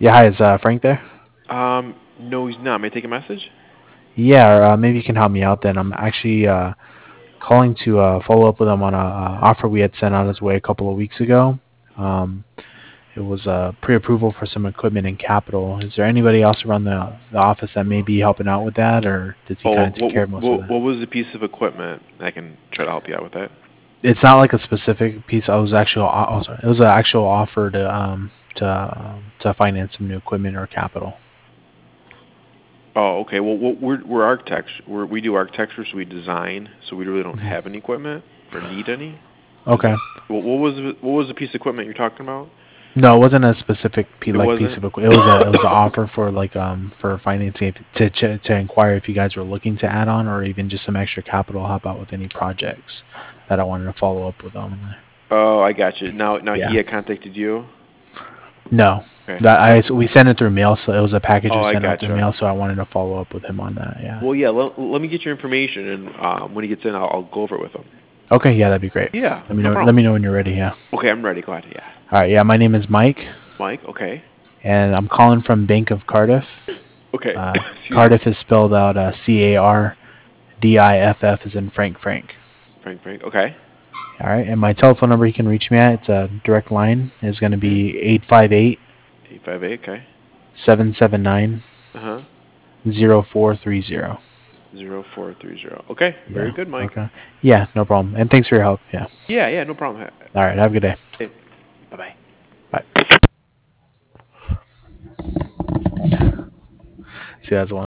Yeah, hi, is Frank there? No, he's not. May I take a message? Yeah, or, maybe you can help me out then. I'm actually calling to follow up with him on a offer we had sent out his way a couple of weeks ago. Um, it was pre-approval for some equipment and capital. Is there anybody else around the office that may be helping out with that, or does he Oh, kind of take care of most of that? what was the piece of equipment? I can try to help you out with that. It's not like a specific piece. I was actually, oh, sorry, it was an actual offer to finance some new equipment or capital. Oh, okay. Well, we're architects. We do architecture, so we design. So we really don't Mhm. have any equipment or need any. Is Okay. what was the piece of equipment you're talking about? No, it wasn't a specific It piece wasn't. of equipment. It was an offer for for financing to inquire if you guys were looking to add on or even just some extra capital help out with any projects that I wanted to follow up with on. Oh, I got you. Now he Yeah. had contacted you. No. Okay. That No. I so we sent it through mail, so it was a package Oh, we I sent out got through you. mail, so I wanted to follow up with him on that. Yeah. Well, yeah. Let me get your information, and when he gets in, I'll go over it with him. Okay, yeah, that'd be great. Yeah, Let me no know. Let problem. me know when you're ready. Yeah. Okay, I'm ready. Go ahead. Yeah. All right. Yeah, my name is Mike, Mike. Okay. and I'm calling from Bank of Cardiff. Okay. Excuse me. Cardiff is spelled out Cardiff, is in Frank. Frank. Okay. All right, and my telephone number you can reach me at, it's a direct line, is going to Mhm. be 858 858. Okay. 779 Uh huh. 0430. 0430. Okay. Very Yeah, good, Mike. okay. Yeah, no problem. And thanks for your help. Yeah. Yeah. No problem. All right, have a good day. Hey, bye bye. Bye. See, that's one.